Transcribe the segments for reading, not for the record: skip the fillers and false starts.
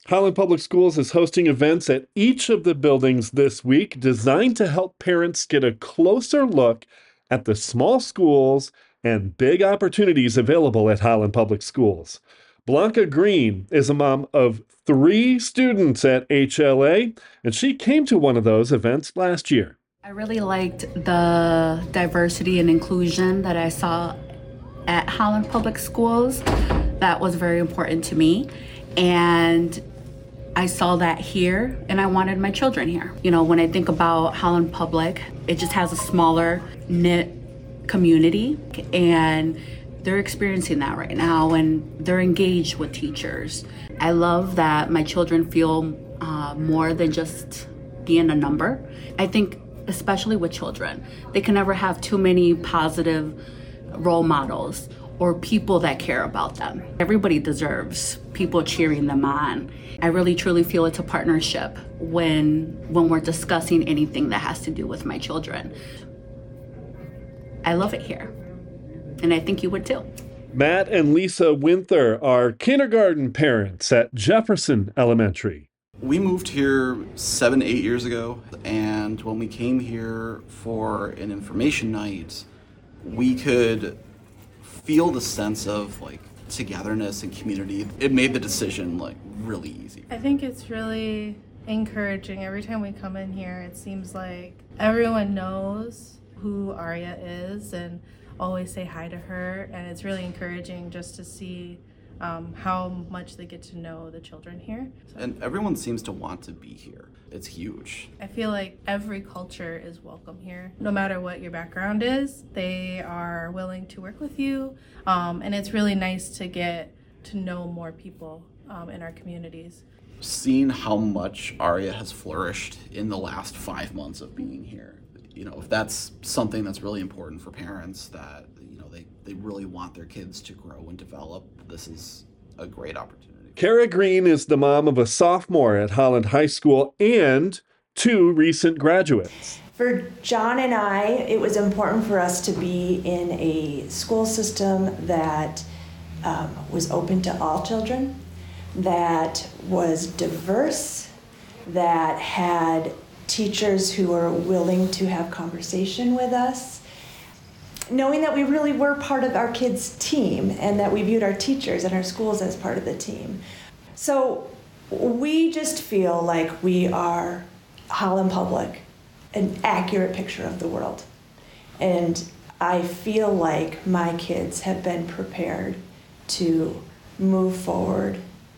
Highland Public Schools is hosting events at each of the buildings this week designed to help parents get a closer look at the small schools and big opportunities available at Highland Public Schools. Blanca Green is a mom of three students at HLA, and she came to one of those events last year. I really liked the diversity and inclusion that I saw at Holland Public Schools. That was very important to me. And I saw that here and I wanted my children here. You know, when I think about Holland Public, it just has a smaller knit community and they're experiencing that right now and they're engaged with teachers. I love that my children feel more than just being a number. I think especially with children, they can never have too many positive role models or people that care about them. Everybody deserves people cheering them on. I really truly feel it's a partnership when we're discussing anything that has to do with my children. I love it here, and I think you would too. Matt and Lisa Winther are kindergarten parents at Jefferson Elementary. We moved here 7, 8 years ago, and when we came here for an information night, we could feel the sense of like togetherness and community. It made the decision like really easy. I think it's really encouraging. Every time we come in here, it seems like everyone knows who Aria is and always say hi to her, and it's really encouraging just to see how much they get to know the children here. And everyone seems to want to be here. It's huge. I feel like every culture is welcome here. No matter what your background is, they are willing to work with you. And it's really nice to get to know more people in our communities. Seeing how much Aria has flourished in the last 5 months of being here, you know, if that's something that's really important for parents, that, you know, they really want their kids to grow and develop, this is a great opportunity. Kara Green is the mom of a sophomore at Holland High School and two recent graduates. For John and I, it was important for us to be in a school system that was open to all children, that was diverse, that had teachers who were willing to have conversation with us, knowing that we really were part of our kids' team and that we viewed our teachers and our schools as part of the team. So we just feel like we are Holland Public, an accurate picture of the world. And I feel like my kids have been prepared to move forward,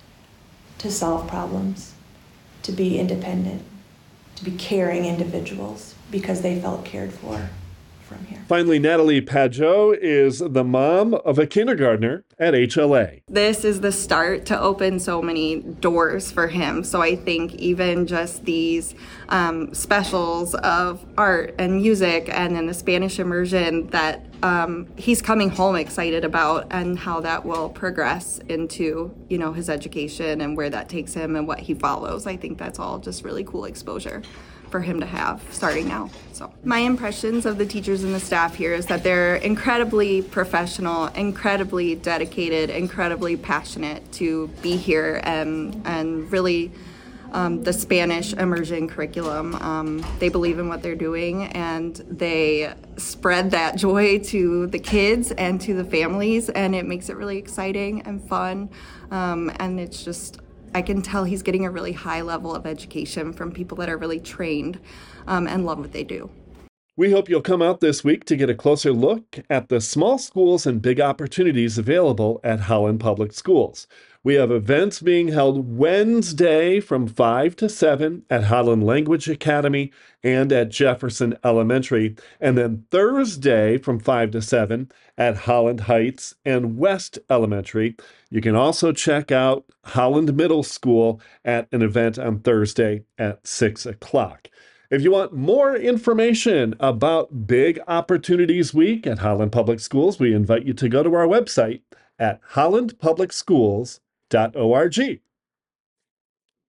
to solve problems, to be independent, to be caring individuals because they felt cared for from here. Finally, Natalie Pageau is the mom of a kindergartner at HLA. This is the start to open so many doors for him. So I think even just these specials of art and music and then the Spanish immersion that he's coming home excited about and how that will progress into, you know, his education and where that takes him and what he follows. I think that's all just really cool exposure for him to have starting now. So my impressions of the teachers and the staff here is that they're incredibly professional, incredibly dedicated, incredibly passionate to be here and really the Spanish immersion curriculum. They believe in what they're doing and they spread that joy to the kids and to the families, and it makes it really exciting and fun. And it's just, I can tell he's getting a really high level of education from people that are really trained and love what they do. We hope you'll come out this week to get a closer look at the small schools and big opportunities available at Holland Public Schools. We have events being held Wednesday from 5 to 7 at Holland Language Academy and at Jefferson Elementary, and then Thursday from 5 to 7 at Holland Heights and West Elementary. You can also check out Holland Middle School at an event on Thursday at 6 o'clock. If you want more information about Big Opportunities Week at Holland Public Schools, we invite you to go to our website at hollandpublicschools.org.